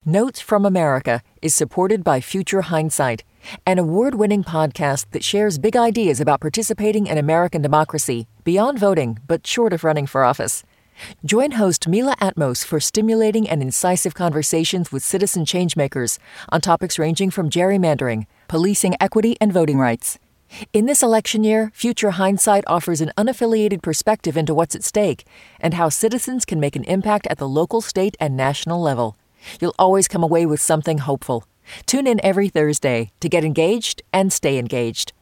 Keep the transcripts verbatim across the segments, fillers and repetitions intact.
Notes from America is supported by Future Hindsight, an award-winning podcast that shares big ideas about participating in American democracy, beyond voting, but short of running for office. Join host Mila Atmos for stimulating and incisive conversations with citizen changemakers on topics ranging from gerrymandering, policing equity, and voting rights. In this election year, Future Hindsight offers an unaffiliated perspective into what's at stake and how citizens can make an impact at the local, state, and national level. You'll always come away with something hopeful. Tune in every Thursday to get engaged and stay engaged.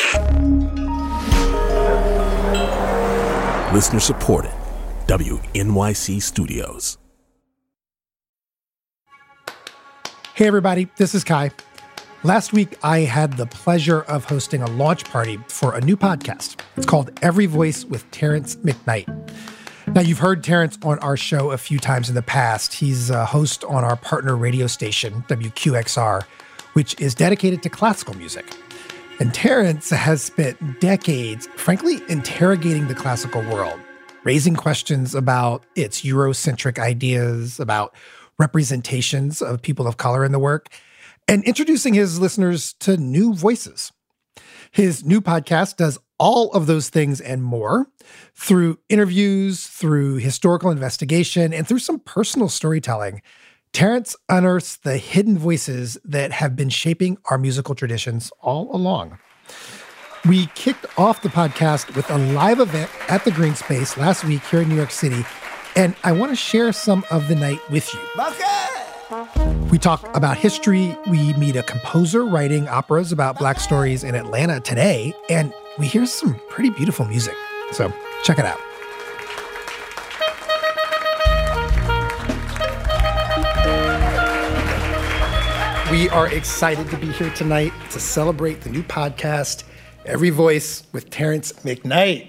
Listener supported. W N Y C Studios. Hey everybody, this is Kai. Last week, I had the pleasure of hosting a launch party for a new podcast. It's called Every Voice with Terrence McKnight. Now, you've heard Terrence on our show a few times in the past. He's a host on our partner radio station, W Q X R, which is dedicated to classical music. And Terrence has spent decades, frankly, interrogating the classical world, raising questions about its Eurocentric ideas, about representations of people of color in the work, and introducing his listeners to new voices. His new podcast does all of those things and more through interviews, through historical investigation, and through some personal storytelling. Terrence unearths the hidden voices that have been shaping our musical traditions all along. We kicked off the podcast with a live event at the Green Space last week here in New York City, and I want to share some of the night with you. We talk about history, we meet a composer writing operas about Black stories in Atlanta today, and we hear some pretty beautiful music. So check it out. We are excited to be here tonight to celebrate the new podcast, Every Voice with Terrence McKnight.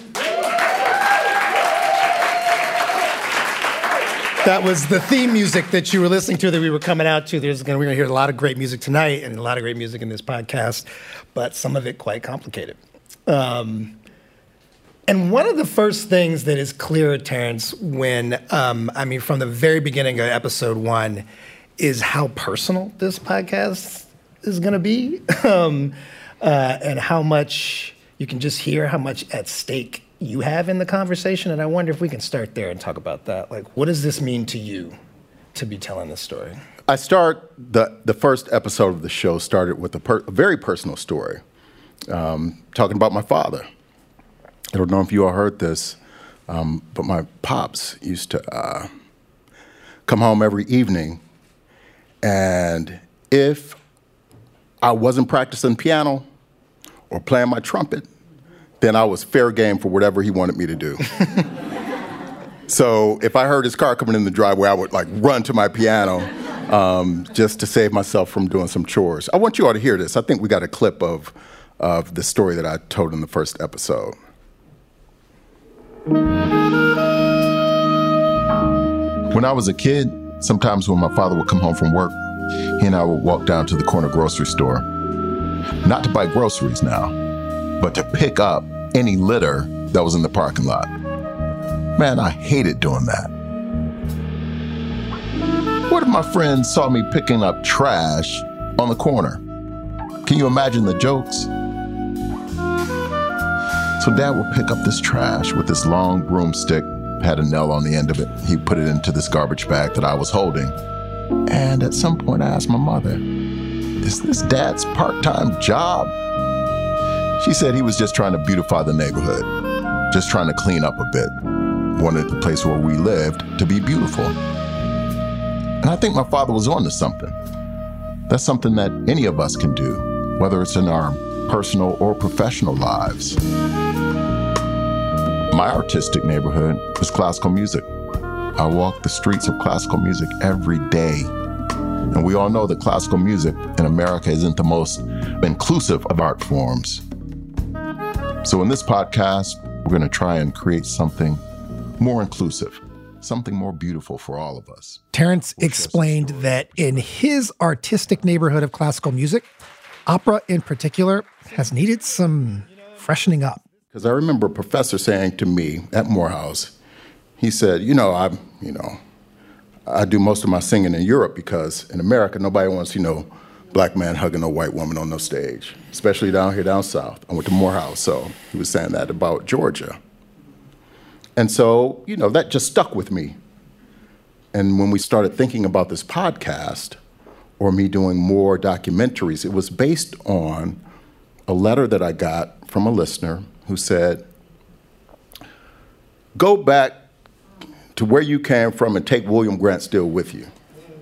That was the theme music that you were listening to that we were coming out to. There's gonna, we're going to hear a lot of great music tonight and a lot of great music in this podcast, but some of it quite complicated. Um, and one of the first things that is clear, Terrence, when, um, I mean, from the very beginning of episode one, is how personal this podcast is going to be, um, uh, and how much you can just hear how much at stake you have in the conversation. And I wonder if we can start there and talk about that. Like, what does this mean to you to be telling this story? I start, the, the first episode of the show started with a, per, a very personal story, um, talking about my father. I don't know if you all heard this, um, but my pops used to uh, come home every evening, and if I wasn't practicing piano or playing my trumpet, then I was fair game for whatever he wanted me to do. So if I heard his car coming in the driveway, I would like run to my piano um, just to save myself from doing some chores. I want you all to hear this. I think we got a clip of, of the story that I told in the first episode. When I was a kid, sometimes when my father would come home from work, he and I would walk down to the corner grocery store, not to buy groceries now, but to pick up any litter that was in the parking lot. Man, I hated doing that. What if my friends saw me picking up trash on the corner? Can you imagine the jokes? So Dad would pick up this trash with this long broomstick, had a nail on the end of it. He put it into this garbage bag that I was holding. And at some point I asked my mother, is this Dad's part-time job? She said he was just trying to beautify the neighborhood, just trying to clean up a bit, wanted the place where we lived to be beautiful. And I think my father was on to something. That's something that any of us can do, whether it's in our personal or professional lives. My artistic neighborhood is classical music. I walk the streets of classical music every day. And we all know that classical music in America isn't the most inclusive of art forms. So in this podcast, we're going to try and create something more inclusive, something more beautiful for all of us. Terrence we'll explained that in his artistic neighborhood of classical music, opera in particular has needed some freshening up. Because I remember a professor saying to me at Morehouse, he said, you know, I'm, you know, I do most of my singing in Europe because in America, nobody wants, you know, black man hugging a white woman on no stage, especially down here down south. I went to Morehouse, so he was saying that about Georgia. And so, you know, that just stuck with me. And when we started thinking about this podcast or me doing more documentaries, it was based on a letter that I got from a listener who said, go back to where you came from and take William Grant Still with you.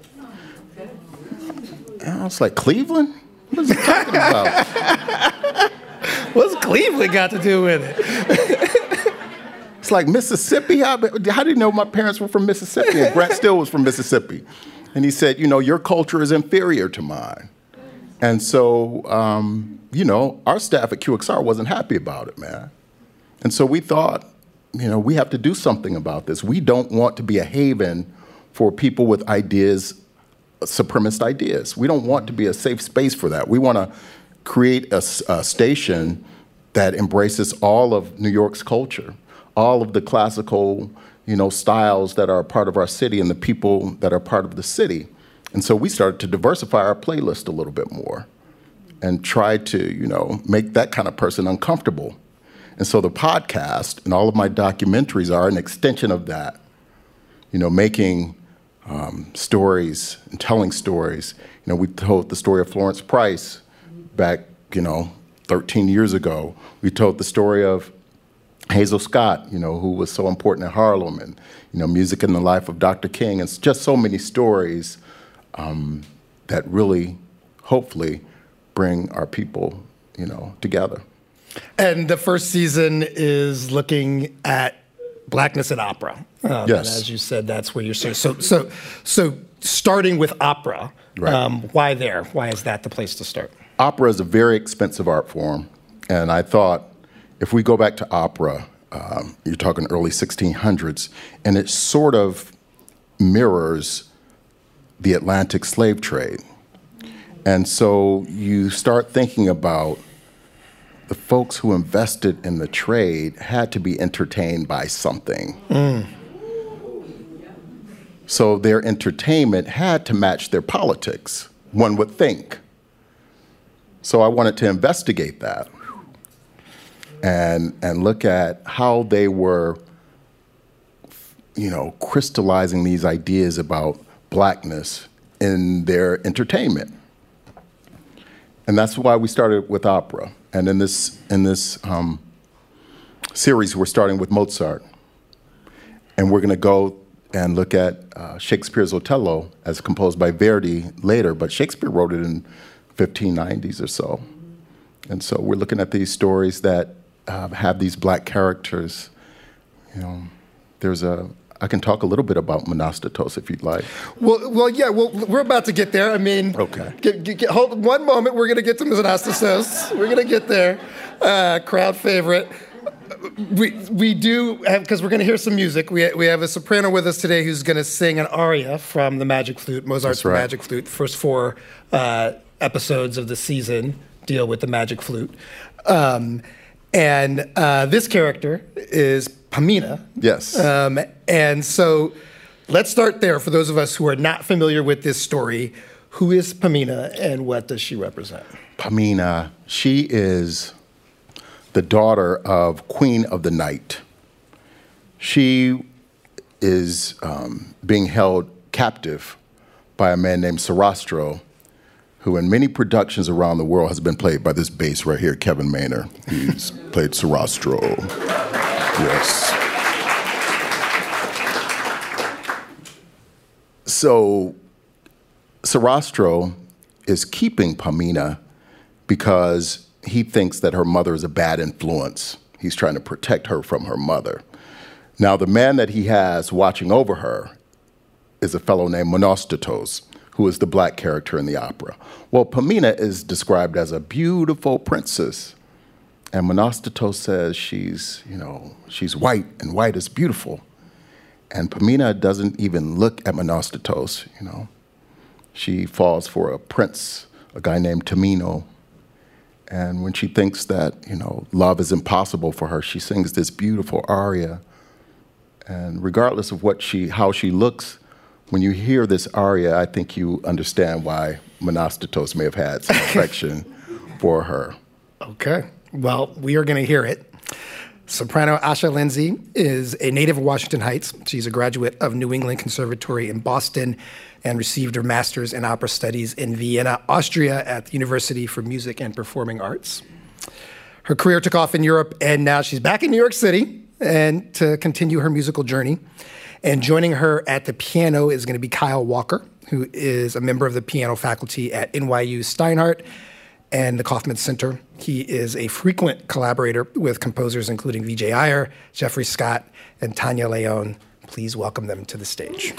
And I was like, Cleveland? What is he talking about? What's Cleveland got to do with it? It's like Mississippi? How, how do you know my parents were from Mississippi? And Grant Still was from Mississippi. And he said, you know, your culture is inferior to mine. And so, um, you know, our staff at Q X R wasn't happy about it, man. And so we thought, you know, we have to do something about this. We don't want to be a haven for people with ideas, supremacist ideas. We don't want to be a safe space for that. We want to create a, a station that embraces all of New York's culture, all of the classical, you know, styles that are a part of our city and the people that are part of the city. And so we started to diversify our playlist a little bit more and try to, you know, make that kind of person uncomfortable. And so the podcast and all of my documentaries are an extension of that, you know, making um, stories and telling stories. You know, we told the story of Florence Price back, you know, thirteen years ago. We told the story of Hazel Scott, you know, who was so important in Harlem, and, you know, music in the life of Doctor King. It's just so many stories um, that really, hopefully, bring our people, you know, together. And the first season is looking at blackness in opera. Um, yes. And as you said, that's where you're so so so, so starting with opera. Right. Um, why there? Why is that the place to start? Opera is a very expensive art form, and I thought if we go back to opera, um, you're talking early sixteen hundreds, and it sort of mirrors the Atlantic slave trade. And so you start thinking about the folks who invested in the trade had to be entertained by something. Mm. So their entertainment had to match their politics, one would think. So I wanted to investigate that and and look at how they were, you know, crystallizing these ideas about blackness in their entertainment. And that's why we started with opera. And in this in this um, series, we're starting with Mozart. And we're going to go and look at uh, Shakespeare's Othello as composed by Verdi later, but Shakespeare wrote it in fifteen nineties or so. And so we're looking at these stories that uh, have these black characters. You know, there's a, I can talk a little bit about Monostatos if you'd like. Well, well, yeah, well, we're about to get there. I mean, okay. Get, get, get, hold one moment. We're going to get to Monostatos. We're going to get there. Uh, crowd favorite. We we do have, because we're going to hear some music. We we have a soprano with us today who's going to sing an aria from the Magic Flute, Mozart's right. Magic Flute. The first four uh, episodes of the season deal with the Magic Flute. Um, and uh, this character is Pamina. Yes. Um, and so let's start there for those of us who are not familiar with this story. Who is Pamina and what does she represent? Pamina, she is the daughter of Queen of the Night. She is um, being held captive by a man named Sarastro, who in many productions around the world has been played by this bass right here, Kevin Maynard. He's played Sarastro. Yes. So Sarastro is keeping Pamina because he thinks that her mother is a bad influence. He's trying to protect her from her mother. Now, the man that he has watching over her is a fellow named Monostatos, who is the black character in the opera. Well, Pamina is described as a beautiful princess. And Monostatos says she's, you know, she's white, and white is beautiful. And Pamina doesn't even look at Monostatos, you know. She falls for a prince, a guy named Tamino. And when she thinks that, you know, love is impossible for her, she sings this beautiful aria. And regardless of what she, how she looks, when you hear this aria, I think you understand why Monostatos may have had some affection for her. Okay. Well, we are going to hear it. Soprano Asha Lindsay is a native of Washington Heights. She's a graduate of New England Conservatory in Boston and received her master's in opera studies in Vienna, Austria at the University for Music and Performing Arts. Her career took off in Europe, and now she's back in New York City and to continue her musical journey. And joining her at the piano is going to be Kyle Walker, who is a member of the piano faculty at N Y U Steinhardt and the Kaufman Center. He is a frequent collaborator with composers including Vijay Iyer, Jeffrey Scott, and Tanya Leon. Please welcome them to the stage.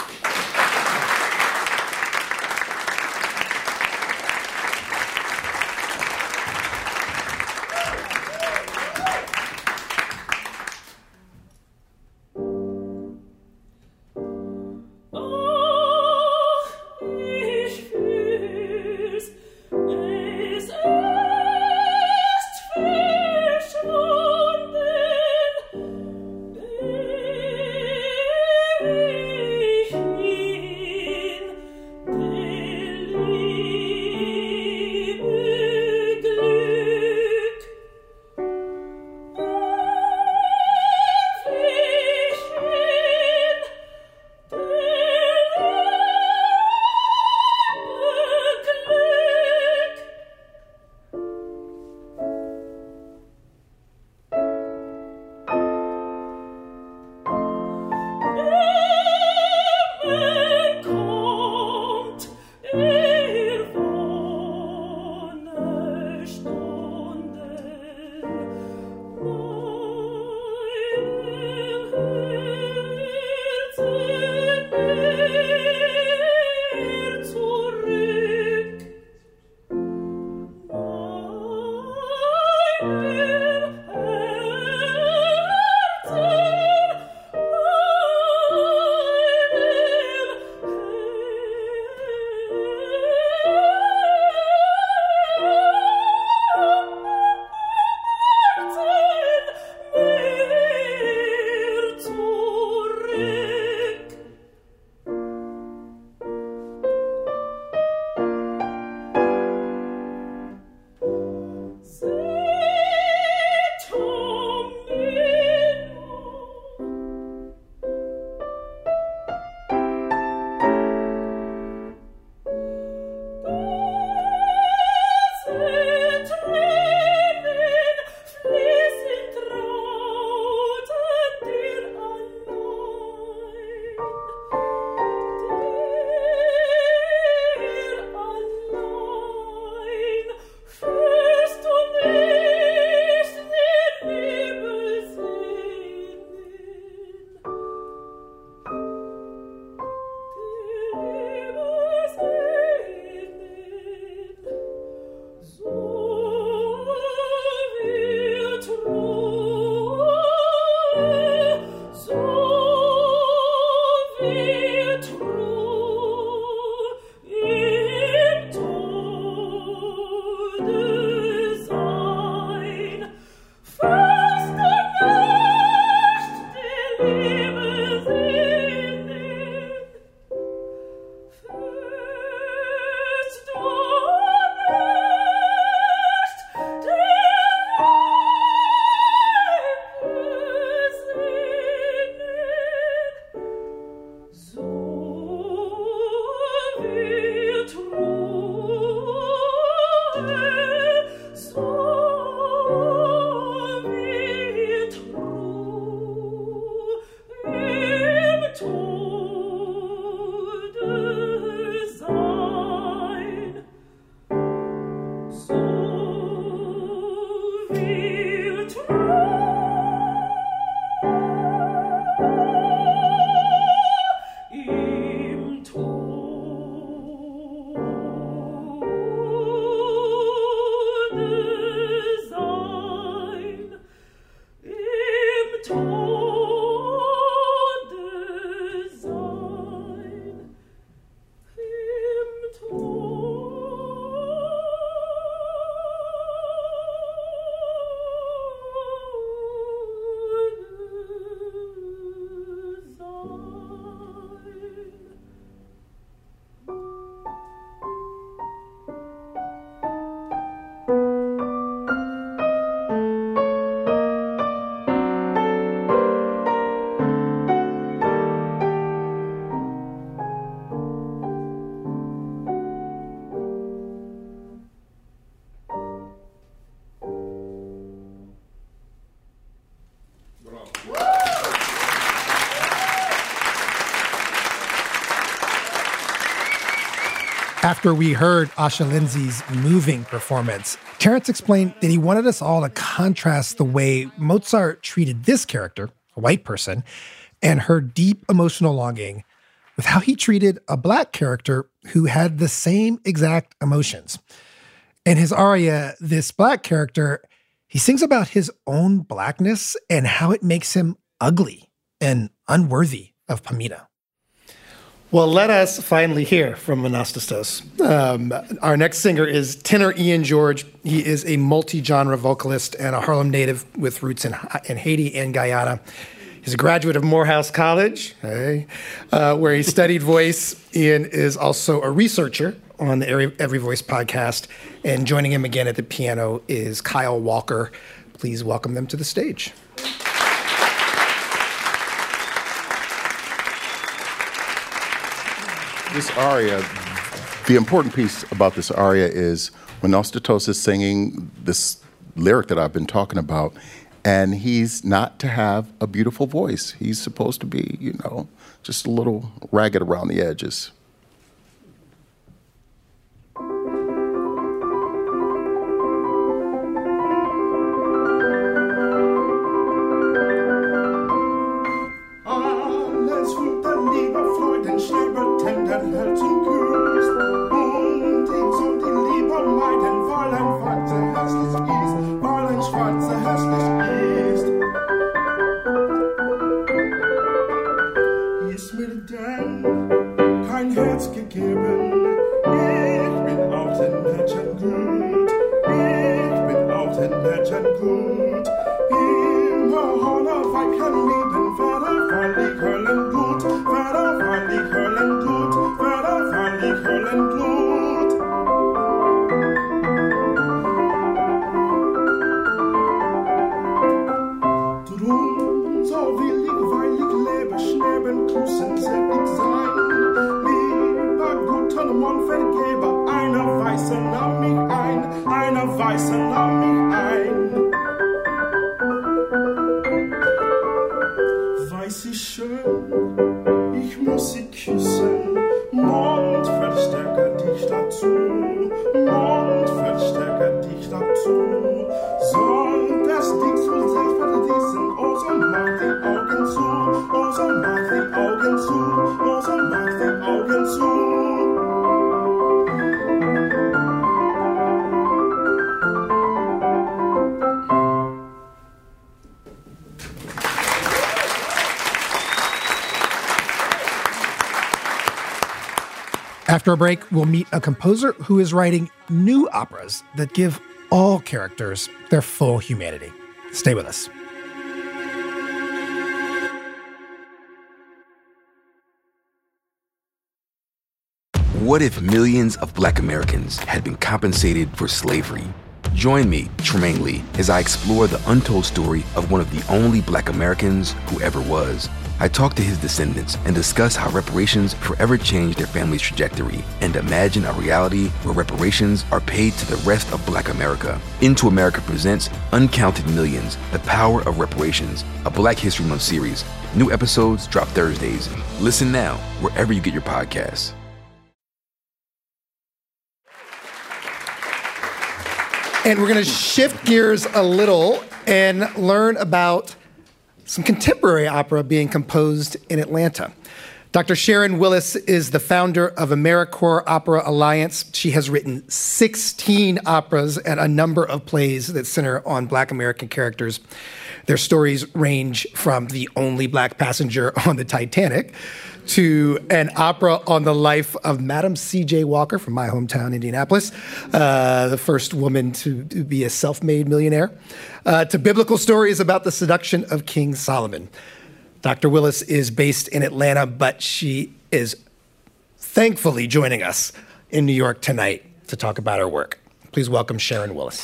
After we heard Asha Lindsay's moving performance, Terrence explained that he wanted us all to contrast the way Mozart treated this character, a white person, and her deep emotional longing with how he treated a black character who had the same exact emotions. In his aria, this black character, he sings about his own blackness and how it makes him ugly and unworthy of Pamina. Well, let us finally hear from Anastastos. Um, our next singer is tenor Ian George. He is a multi-genre vocalist and a Harlem native with roots in, in Haiti and Guyana. He's a graduate of Morehouse College, hey, uh, where he studied voice. Ian is also a researcher on the Every, Every Voice podcast. And joining him again at the piano is Kyle Walker. Please welcome them to the stage. This aria, the important piece about this aria is when Anastastos is singing this lyric that I've been talking about, and he's not to have a beautiful voice. He's supposed to be, you know, just a little ragged around the edges. After a break, we'll meet a composer who is writing new operas that give all characters their full humanity. Stay with us. What if millions of Black Americans had been compensated for slavery? Join me, Tremaine Lee, as I explore the untold story of one of the only Black Americans who ever was. I talk to his descendants and discuss how reparations forever changed their family's trajectory and imagine a reality where reparations are paid to the rest of Black America. Into America presents Uncounted Millions, The Power of Reparations, a Black History Month series. New episodes drop Thursdays. Listen now, wherever you get your podcasts. And we're going to shift gears a little and learn about some contemporary opera being composed in Atlanta. Doctor Sharon Willis is the founder of AmeriCorps Opera Alliance. She has written sixteen operas and a number of plays that center on Black American characters. Their stories range from The Only Black Passenger on the Titanic to an opera on the life of Madam C J Walker from my hometown, Indianapolis, uh, the first woman to, to be a self-made millionaire, uh, to biblical stories about the seduction of King Solomon. Doctor Willis is based in Atlanta, but she is thankfully joining us in New York tonight to talk about her work. Please welcome Sharon Willis.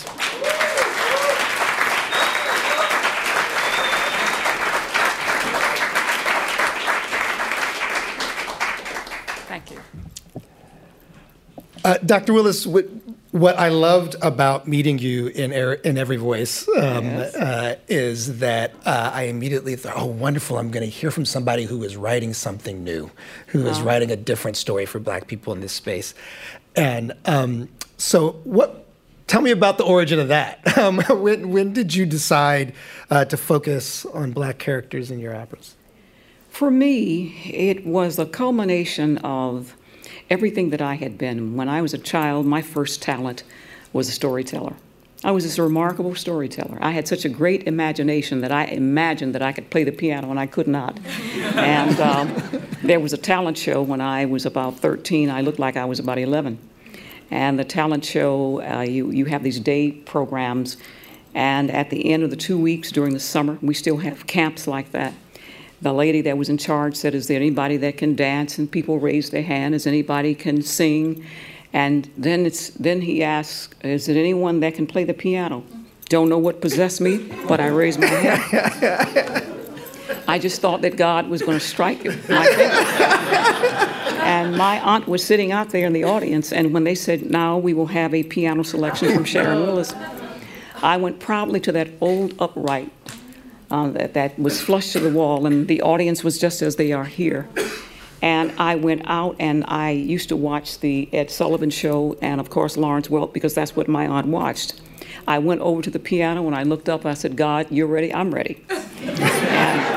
Thank you. Uh, Doctor Willis, what, What I loved about meeting you in in Every Voice um, yes. uh, is that uh, I immediately thought, oh, wonderful, I'm going to hear from somebody who is writing something new, who is Wow. writing a different story for Black people in this space. And um, so what? Tell me about the origin of that. Um, when, when did you decide uh, to focus on Black characters in your operas? For me, it was a culmination of everything that I had been. When I was a child, my first talent was a storyteller. I was this remarkable storyteller. I had such a great imagination that I imagined that I could play the piano, and I could not. And um, there was a talent show when I was about thirteen. I looked like I was about eleven. And the talent show, uh, you, you have these day programs, and at the end of the two weeks during the summer, we still have camps like that. The lady that was in charge said, is there anybody that can dance? And people raised their hand. Is anybody can sing? And then it's then he asked, is there anyone that can play the piano? Don't know what possessed me, but I raised my hand. I just thought that God was going to strike my finger. And my aunt was sitting out there in the audience, and when they said, now we will have a piano selection from Sharon Willis, I went proudly to that old upright uh, that, that was flush to the wall, and the audience was just as they are here. And I went out, and I used to watch the Ed Sullivan Show, and of course Lawrence Welk, because that's what my aunt watched. I went over to the piano, and I looked up, I said, God, you're ready? I'm ready. and,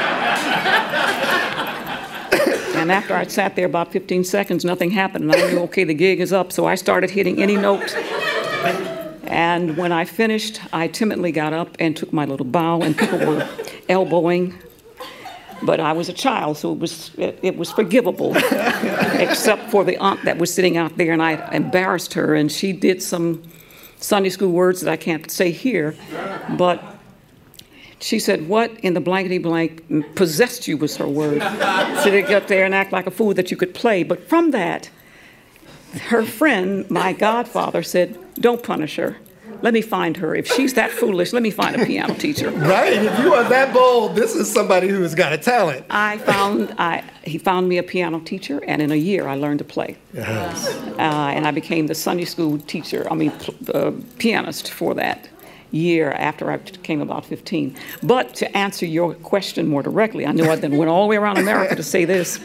And after I sat there about fifteen seconds, nothing happened. And I knew, okay, the gig is up. So I started hitting any note. And when I finished, I timidly got up and took my little bow, and people were elbowing. But I was a child, so it was it, it was forgivable, except for the aunt that was sitting out there, and I embarrassed her, and she did some Sunday school words that I can't say here, but she said, what in the blankety blank possessed you was her word. So to get there and act like a fool that you could play. But from that, her friend, my godfather, said, don't punish her. Let me find her. If she's that foolish, let me find a piano teacher. Right. If you are that bold, this is somebody who has got a talent. I found, I, he found me a piano teacher, and in a year I learned to play. Yes. Uh, and I became the Sunday school teacher, I mean, uh, pianist for that year after I became about fifteen. But to answer your question more directly, I know I then went all the way around America to say this.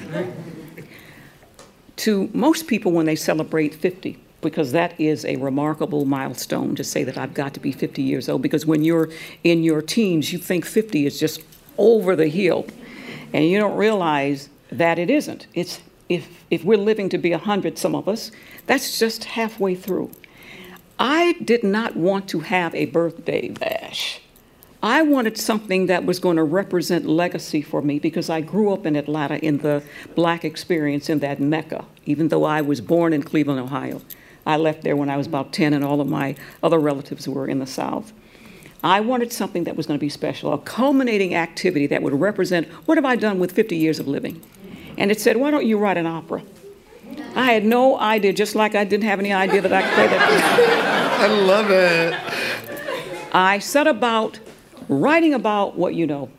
To most people when they celebrate fifty, because that is a remarkable milestone to say that I've got to be fifty years old, because when you're in your teens, you think fifty is just over the hill, and you don't realize that it isn't. It's if, if we're living to be one hundred, some of us, that's just halfway through. I did not want to have a birthday bash. I wanted something that was going to represent legacy for me, because I grew up in Atlanta in the Black experience in that Mecca, even though I was born in Cleveland, Ohio. I left there when I was about ten, and all of my other relatives were in the South. I wanted something that was going to be special, a culminating activity that would represent what have I done with fifty years of living. And it said, why don't you write an opera? I had no idea, just like I didn't have any idea that I could play that piano. I love it. I set about writing about what you know.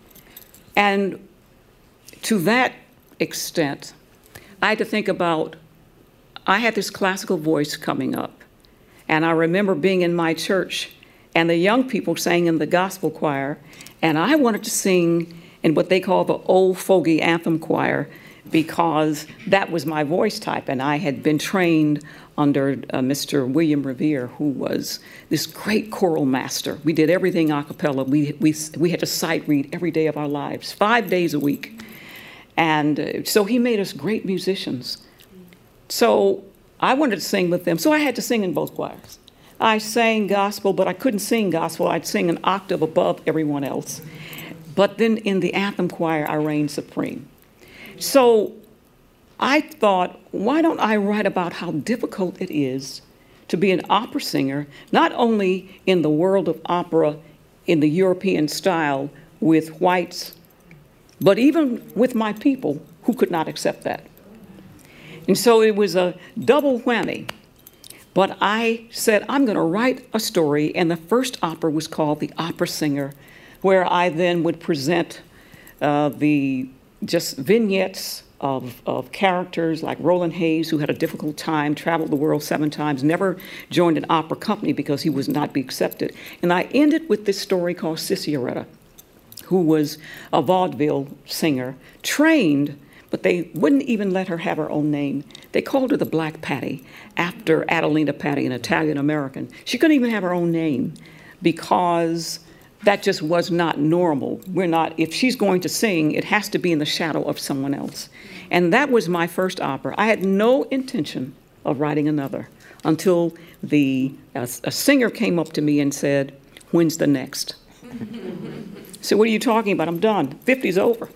And to that extent, I had to think about, I had this classical voice coming up. And I remember being in my church, and the young people sang in the gospel choir, and I wanted to sing in what they call the old fogey anthem choir, because that was my voice type, and I had been trained under uh, Mister William Revere, who was this great choral master. We did everything a cappella. We, we, we had to sight read every day of our lives, five days a week. And uh, so he made us great musicians. So I wanted to sing with them, so I had to sing in both choirs. I sang gospel, but I couldn't sing gospel. I'd sing an octave above everyone else. But then in the anthem choir, I reigned supreme. So I thought, why don't I write about how difficult it is to be an opera singer, not only in the world of opera in the European style with whites, but even with my people who could not accept that. And so it was a double whammy. But I said, I'm going to write a story, and the first opera was called The Opera Singer, where I then would present uh, the just vignettes of, of characters like Roland Hayes, who had a difficult time, traveled the world seven times, never joined an opera company because he would not be accepted. And I ended with this story called Sissy Aretta, who was a vaudeville singer, trained, but they wouldn't even let her have her own name. They called her the Black Patty, after Adelina Patti, an Italian-American. She couldn't even have her own name because that just was not normal. We're not, if she's going to sing, it has to be in the shadow of someone else. And that was my first opera. I had no intention of writing another until the a, a singer came up to me and said, "When's the next?" So what are you talking about? I'm done. fifty's over.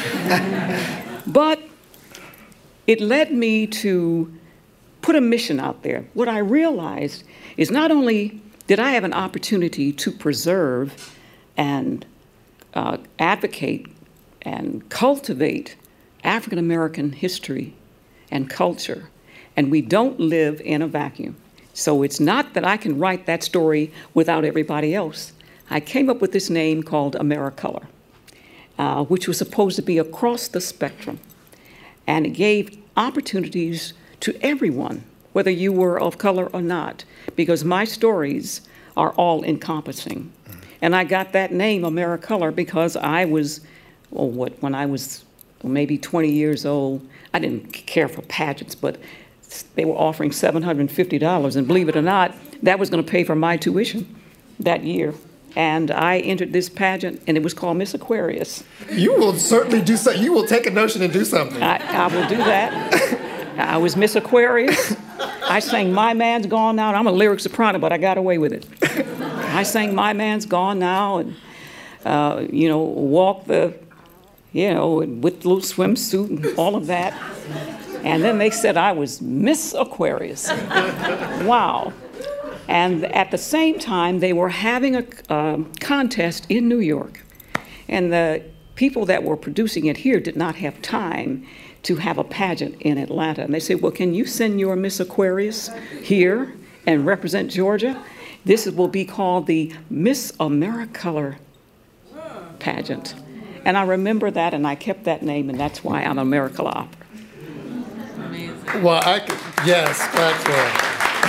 But it led me to put a mission out there. What I realized is not only did I have an opportunity to preserve and uh, advocate and cultivate African American history and culture, and we don't live in a vacuum. So it's not that I can write that story without everybody else. I came up with this name called AmeriColor, uh, which was supposed to be across the spectrum, and it gave opportunities to everyone, whether you were of color or not, because my stories are all encompassing. And I got that name, AmeriColor, because I was, well, what, when I was maybe twenty years old, I didn't care for pageants, but they were offering seven hundred fifty dollars, and believe it or not, that was going to pay for my tuition that year. And I entered this pageant, and it was called Miss Aquarius. You will certainly do so. You will take a notion and do something. I, I will do that. I was Miss Aquarius. I sang My Man's Gone Now. I'm a lyric soprano, but I got away with it. I sang My Man's Gone Now, and, uh, you know, walked the, you know, with the little swimsuit and all of that. And then they said I was Miss Aquarius. Wow. And at the same time, they were having a uh, contest in New York. And the people that were producing it here did not have time to have a pageant in Atlanta. And they said, well, can you send your Miss Aquarius here and represent Georgia? This will be called the Miss AmeriColor pageant. And I remember that, and I kept that name, and that's why I'm AmeriColor Opera. Amazing. Well, I could, yes, that's right.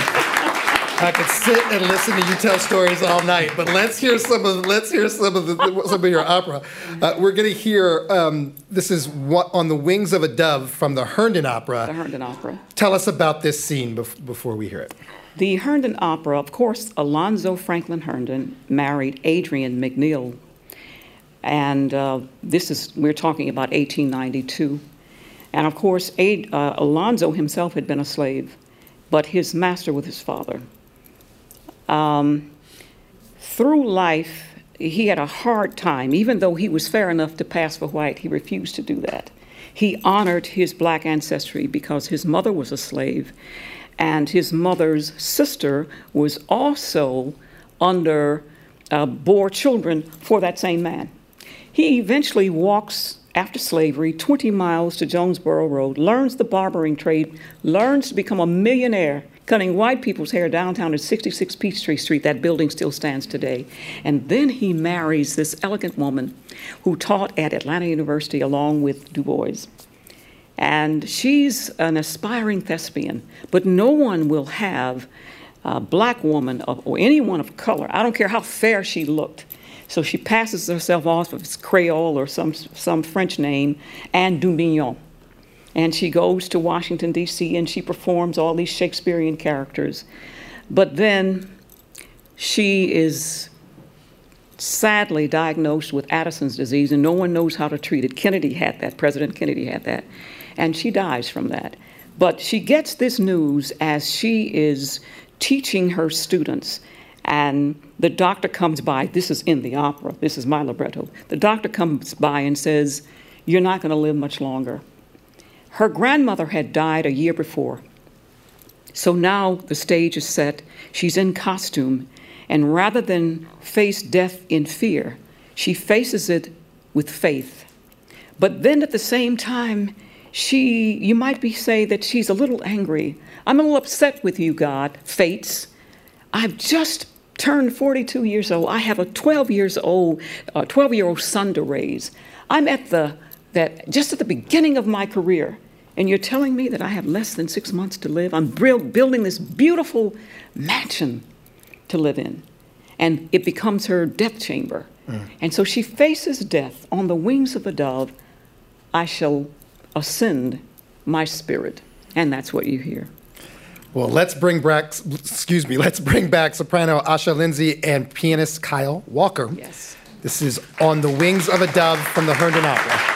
I could sit and listen to you tell stories all night, but let's hear some of let's hear some of the, some of your opera. Uh, we're going to hear um, this is what, On the Wings of a Dove from the Herndon Opera. The Herndon Opera. Tell us about this scene bef- before we hear it. The Herndon Opera, of course, Alonzo Franklin Herndon married Adrienne McNeil, and uh, this is we're talking about eighteen ninety-two, and of course, Ad, uh, Alonzo himself had been a slave, but his master was his father. Um, through life, he had a hard time. Even though he was fair enough to pass for white, he refused to do that. He honored his black ancestry because his mother was a slave, and his mother's sister was also under, uh, bore children for that same man. He eventually walks, after slavery, twenty miles to Jonesboro Road, learns the barbering trade, learns to become a millionaire, cutting white people's hair downtown at sixty-six Peachtree Street. That building still stands today. And then he marries this elegant woman who taught at Atlanta University along with Du Bois. And she's an aspiring thespian, but no one will have a black woman of, or anyone of color, I don't care how fair she looked. So she passes herself off as Creole or some, some French name, Anne Dumignon. And she goes to Washington, D C, and she performs all these Shakespearean characters. But then she is sadly diagnosed with Addison's disease, and no one knows how to treat it. Kennedy had that, President Kennedy had that, and she dies from that. But she gets this news as she is teaching her students, and the doctor comes by. This is in the opera. This is my libretto. The doctor comes by and says, "You're not going to live much longer." Her grandmother had died a year before. So now the stage is set. She's in costume. And rather than face death in fear, she faces it with faith. But then at the same time, she, you might be say that she's a little angry. I'm a little upset with you, God, fates. I've just turned forty-two years old. I have a twelve years old, uh, twelve-year-old son to raise. I'm at the that just at the beginning of my career, and you're telling me that I have less than six months to live. I'm building this beautiful mansion to live in, and it becomes her death chamber. Mm. And so she faces death on the wings of a dove. I shall ascend my spirit, and that's what you hear. Well, let's bring back, excuse me, let's bring back soprano Asha Lindsay and pianist Kyle Walker. Yes. This is On the Wings of a Dove from the Herndon Opera.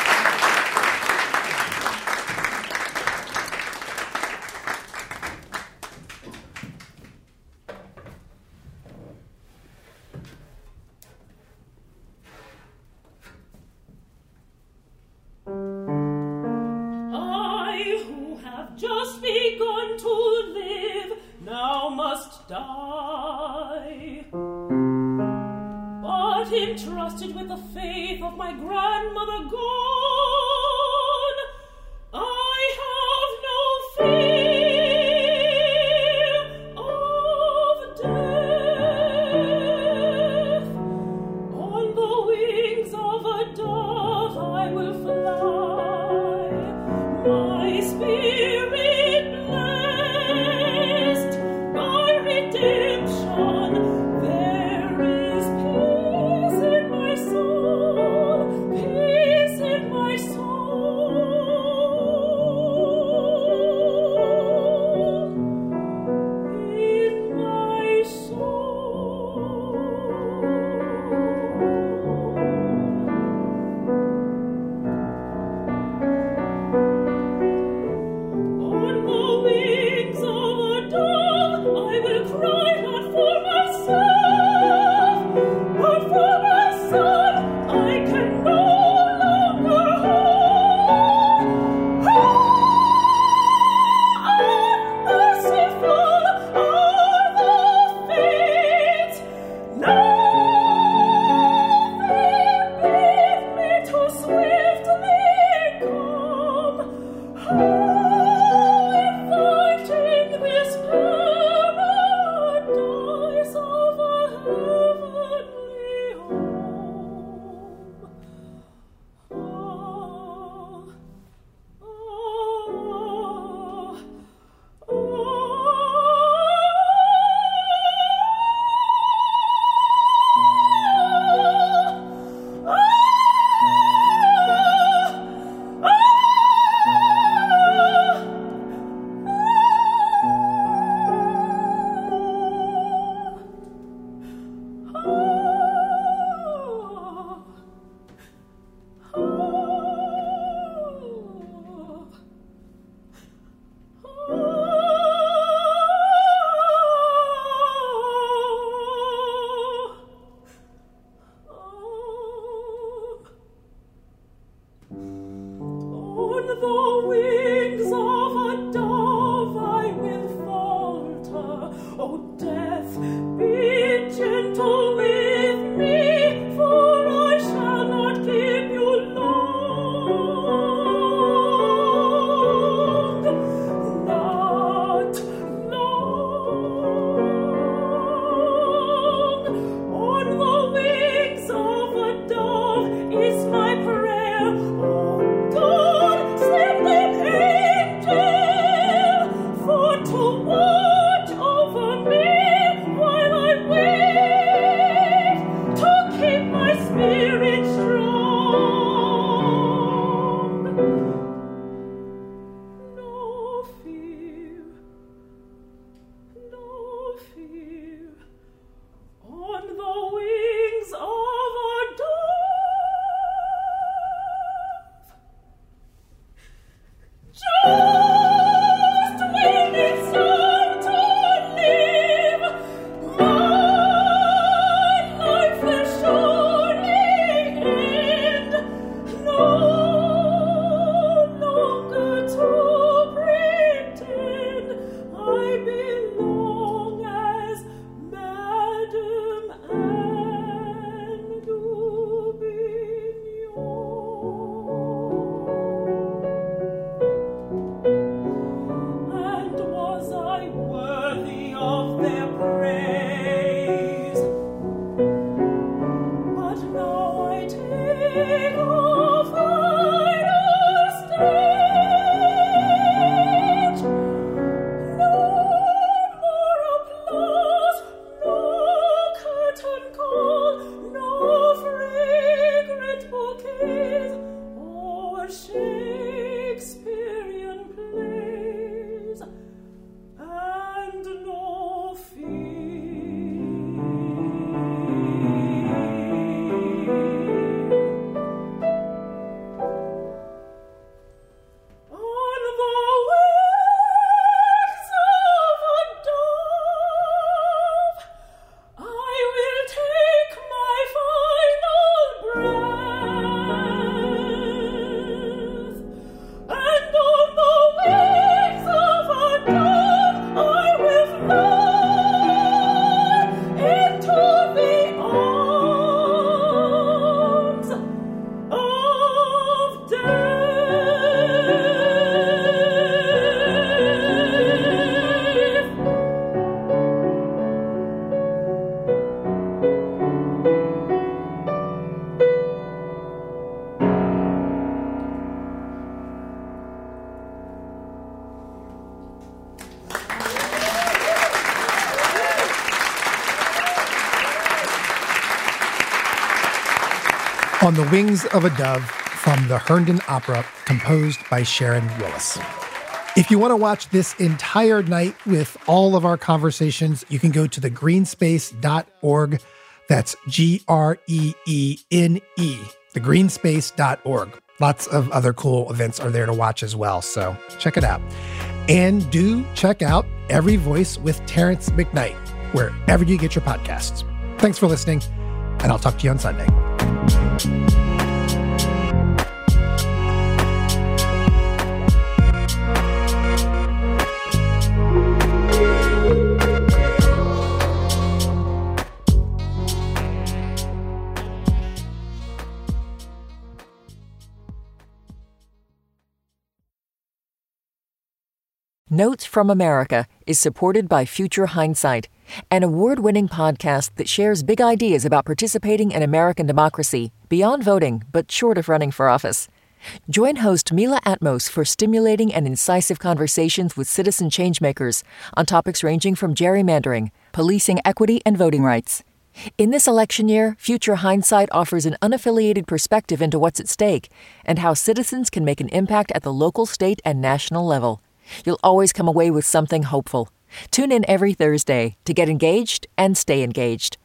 Entrusted with the faith of my grandmother gone, I have no fear of death. On the wings of a dove I will fly, my spirit blessed by redemption. There is peace in my soul, peace in On the Wings of a Dove from the Herndon Opera, composed by Sharon Willis. If you want to watch this entire night with all of our conversations, you can go to the greenspace dot org. That's G R E E N E, the greenspace dot org. Lots of other cool events are there to watch as well, so check it out. And do check out Every Voice with Terrence McKnight, wherever you get your podcasts. Thanks for listening, and I'll talk to you on Sunday. Notes from America is supported by Future Hindsight, an award-winning podcast that shares big ideas about participating in American democracy beyond voting, but short of running for office. Join host Mila Atmos for stimulating and incisive conversations with citizen changemakers on topics ranging from gerrymandering, policing equity, and voting rights. In this election year, Future Hindsight offers an unaffiliated perspective into what's at stake and how citizens can make an impact at the local, state, and national level. You'll always come away with something hopeful. Tune in every Thursday to get engaged and stay engaged.